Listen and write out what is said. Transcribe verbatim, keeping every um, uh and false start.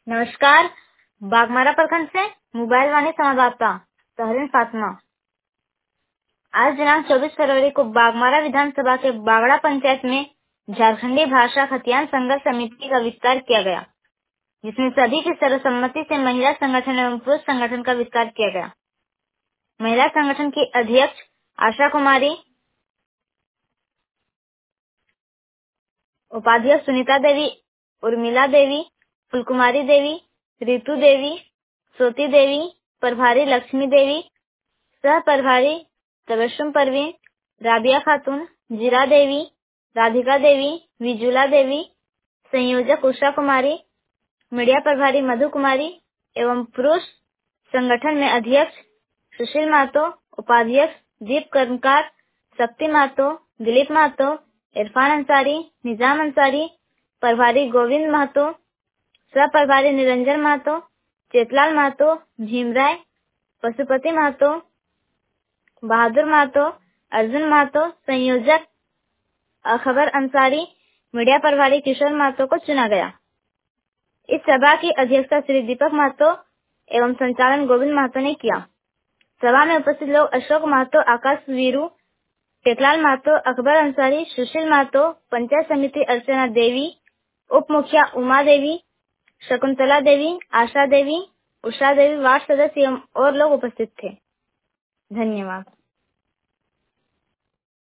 नमस्कार। बागमारा प्रखंड से मोबाइल वाणी संवाददाता तहरीन फातिमा। आज दिनांक चौबीस फरवरी को बागमारा विधानसभा के बागड़ा पंचायत में झारखंडी भाषा खतियान संघर्ष समिति का विस्तार किया गया, जिसमें सभी की सर्वसम्मति से महिला संगठन एवं पुरुष संगठन का विस्तार किया गया। महिला संगठन की अध्यक्ष आशा कुमारी, उपाध्यक्ष सुनीता देवी, उर्मिला देवी, फुलकुमारी देवी, रितु देवी, सोती देवी, प्रभारी लक्ष्मी देवी, सह प्रभारी तबस्सुम परवीन, राबिया खातून, जीरा देवी, राधिका देवी, विजुला देवी, संयोजक उषा कुमारी, मीडिया प्रभारी मधु कुमारी एवं पुरुष संगठन में अध्यक्ष सुशील महतो, उपाध्यक्ष दीप कर्मकार, शक्ति महतो, दिलीप महतो, इरफान अंसारी, निजाम अंसारी, प्रभारी गोविंद महतो, सह प्रभारी निरंजन महतो, चेतलाल महतो, भीमराय, पशुपति महतो, बहादुर महतो, अर्जुन महतो, संयोजक अखबर अंसारी, मीडिया प्रभारी किशोर महतो को चुना गया। इस सभा की अध्यक्षता श्री दीपक महतो एवं संचालन गोविंद महतो ने किया। सभा में उपस्थित लोग अशोक महतो, आकाश वीरू, टेकलाल महतो, अकबर अंसारी, सुशील महतो, पंचायत समिति अर्चना देवी, उप मुखिया उमा देवी, शकुंतला देवी, आशा देवी, उषा देवी, वार्ड सदस्य एवं और लोग उपस्थित थे। धन्यवाद।